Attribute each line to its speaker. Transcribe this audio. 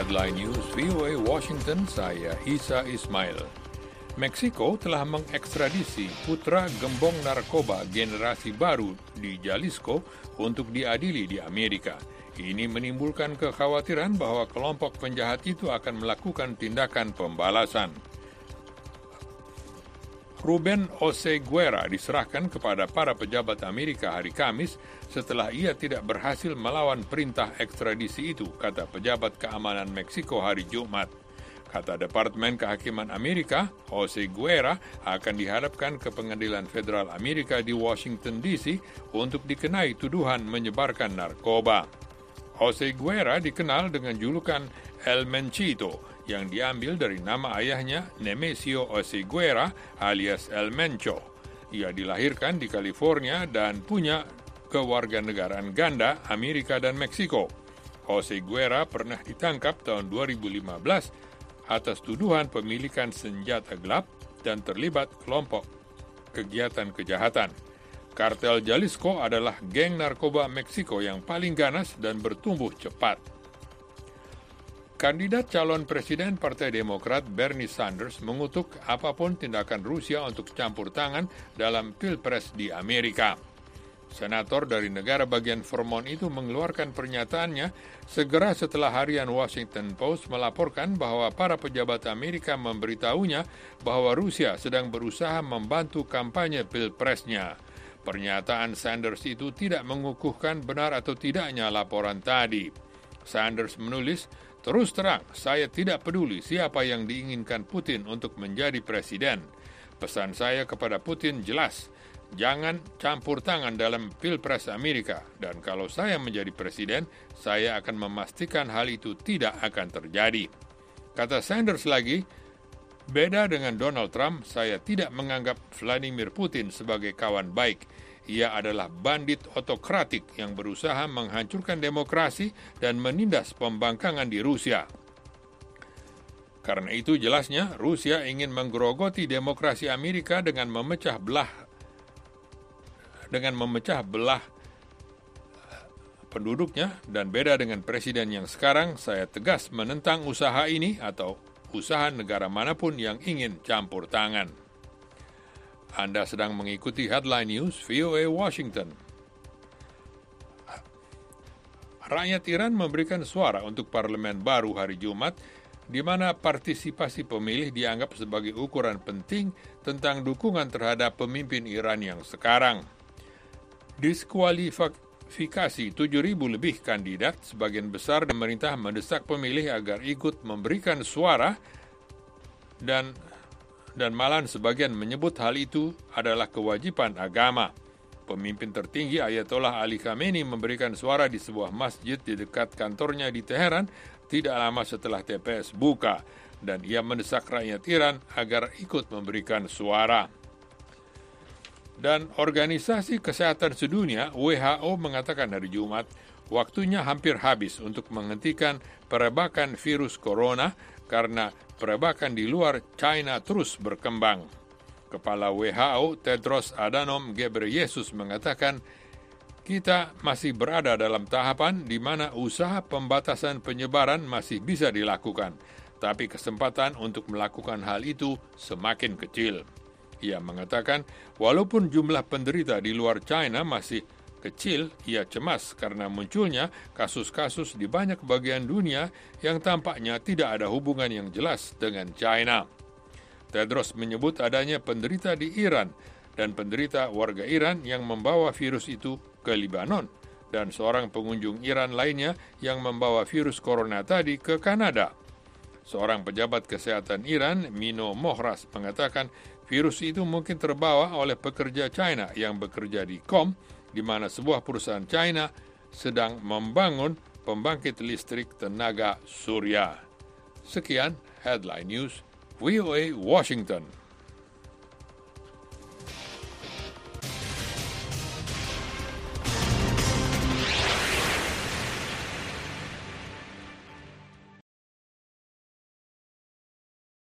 Speaker 1: Headline News VOA Washington, saya Isa Ismail. Meksiko telah mengekstradisi putra gembong narkoba generasi baru di Jalisco untuk diadili di Amerika. Ini menimbulkan kekhawatiran bahwa kelompok penjahat itu akan melakukan tindakan pembalasan. Ruben Oseguera diserahkan kepada para pejabat Amerika hari Kamis setelah ia tidak berhasil melawan perintah ekstradisi itu, kata pejabat keamanan Meksiko hari Jumat. Kata Departemen Kehakiman Amerika, Oseguera akan dihadapkan ke Pengadilan Federal Amerika di Washington, D.C. untuk dikenai tuduhan menyebarkan narkoba. Oseguera dikenal dengan julukan El Menchito, yang diambil dari nama ayahnya Nemesio Oseguera alias El Mencho. Ia dilahirkan di California dan punya kewarganegaraan ganda Amerika dan Meksiko. Oseguera pernah ditangkap tahun 2015 atas tuduhan pemilikan senjata gelap dan terlibat kelompok kegiatan kejahatan. Kartel Jalisco adalah geng narkoba Meksiko yang paling ganas dan bertumbuh cepat. Kandidat calon presiden Partai Demokrat Bernie Sanders mengutuk apapun tindakan Rusia untuk campur tangan dalam Pilpres di Amerika. Senator dari negara bagian Vermont itu mengeluarkan pernyataannya segera setelah harian Washington Post melaporkan bahwa para pejabat Amerika memberitahunya bahwa Rusia sedang berusaha membantu kampanye Pilpresnya. Pernyataan Sanders itu tidak mengukuhkan benar atau tidaknya laporan tadi. Sanders menulis, "Terus terang, saya tidak peduli siapa yang diinginkan Putin untuk menjadi presiden. Pesan saya kepada Putin jelas, jangan campur tangan dalam Pilpres Amerika, dan kalau saya menjadi presiden, saya akan memastikan hal itu tidak akan terjadi." Kata Sanders lagi, "Beda dengan Donald Trump, saya tidak menganggap Vladimir Putin sebagai kawan baik. Ia adalah bandit otokratik yang berusaha menghancurkan demokrasi dan menindas pembangkangan di Rusia. Karena itu jelasnya Rusia ingin menggerogoti demokrasi Amerika dengan memecah belah penduduknya, dan beda dengan presiden yang sekarang, saya tegas menentang usaha ini atau usaha negara manapun yang ingin campur tangan." Anda sedang mengikuti Headline News VOA Washington. Rakyat Iran memberikan suara untuk parlemen baru hari Jumat, di mana partisipasi pemilih dianggap sebagai ukuran penting tentang dukungan terhadap pemimpin Iran yang sekarang. Diskualifikasi 7.000 lebih kandidat, sebagian besar pemerintah mendesak pemilih agar ikut memberikan suara dan malahan sebagian menyebut hal itu adalah kewajiban agama. Pemimpin tertinggi Ayatollah Ali Khamenei memberikan suara di sebuah masjid di dekat kantornya di Teheran tidak lama setelah TPS buka, dan ia mendesak rakyat Iran agar ikut memberikan suara. Dan Organisasi Kesehatan Sedunia WHO mengatakan hari Jumat, waktunya hampir habis untuk menghentikan perebakan virus corona karena perebakan di luar China terus berkembang. Kepala WHO Tedros Adhanom Ghebreyesus mengatakan, "Kita masih berada dalam tahapan di mana usaha pembatasan penyebaran masih bisa dilakukan, tapi kesempatan untuk melakukan hal itu semakin kecil." Ia mengatakan, walaupun jumlah penderita di luar China masih kecil, ia cemas karena munculnya kasus-kasus di banyak bagian dunia yang tampaknya tidak ada hubungan yang jelas dengan China. Tedros menyebut adanya penderita di Iran dan penderita warga Iran yang membawa virus itu ke Lebanon, dan seorang pengunjung Iran lainnya yang membawa virus corona tadi ke Kanada. Seorang pejabat kesehatan Iran, Mino Mohras, mengatakan virus itu mungkin terbawa oleh pekerja China yang bekerja di QOM, di mana sebuah perusahaan China sedang membangun pembangkit listrik tenaga surya. Sekian Headline News VOA Washington.